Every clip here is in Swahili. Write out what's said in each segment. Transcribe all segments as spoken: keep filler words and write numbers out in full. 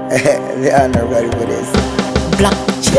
They are not ready for this. Black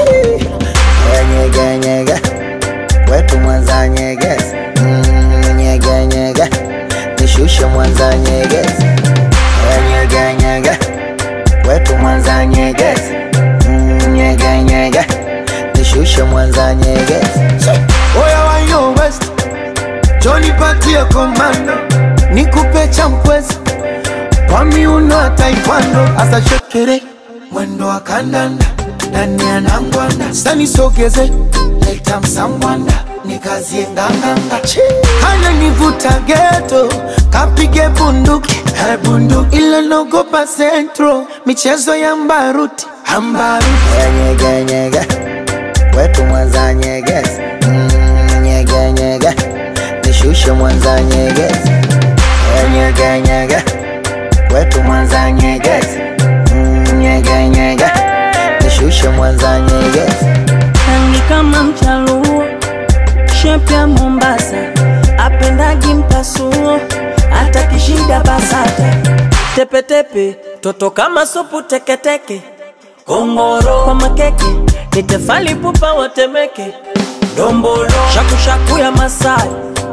Nyege nyege wetu Mwanza nyegezi. Nyege nyege nishushe Mwanza nyegezi. Nyege nyege wetu Mwanza nyegezi. Nyege nyege nishushe Mwanza nyegezi. Oya wa yo west Johnny patia komando nikupe champwezi kwa miuno taekwondo asa shekere mwendo wa kandanda ndani ya nangwanda sani sogeze leta msambwanda nikazie nganganga hana nivuta ghetto kapige bunduki he bunduki ila nogopa centro michezo ya mbaruti ambaruti. Nyege nyege wetu Mwanza nyegezi. Nyege nyege nishushe Mwanza nyegezi. Nyege nyege wetu Mwanza nyegezi. Nyege nyege nishushe Mwanza nyegezi. rangi kama mchaluo, shepu ya Mombasa, apendagi mpasuo, hata kishida basata. Tepe tepe, toto kama supu teke teke, kongoro kwa makeke, nitefali pupa watemeke, dombolo shaku shaku ya Masai,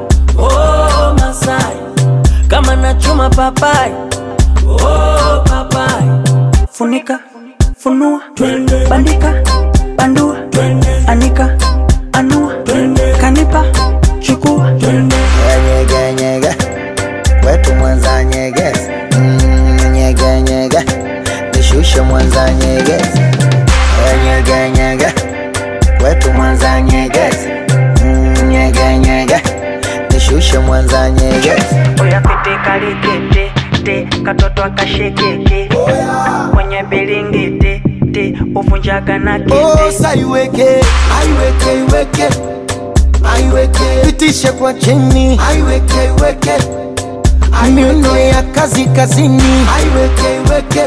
oh Masai, kama nachuma papai, oh papai. Funika, funua, bandika, bandua, anika, anua, kanipa, chukua. Nyege nyege wetu Mwanza nyegezi. Nyege nyege nishushe Mwanza nyegezi. Nyege nyege wetu Mwanza nyegezi. Nyege nyege nishushe Mwanza nyegezi. Oya kete kalikete, te, katoto akashekeke, mwenye bilingete, te, uvunjaga na kete. Oh saiweke, aiweke iweke, aiweke pitishe kwa chini, aiweke iweke, miuno ya kazi kazini, aiweke iweke,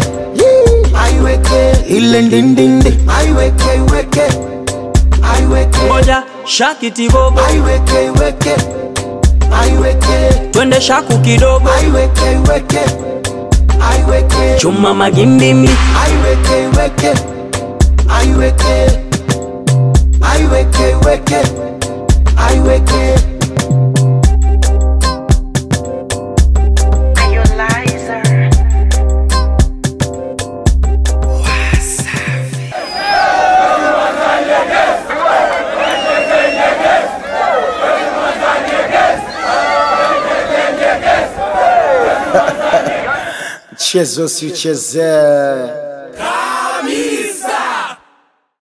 aiweke ile ndindindi, aiweke iweke, aiweke Moja shakiti bobo, aiweke iweke, aiweke twende shaku kidogo, aiweke iweke, aiweke chuma magindimi, aiweke iweke, aiweke aiweke iweke, aiweke. Chezo si cheze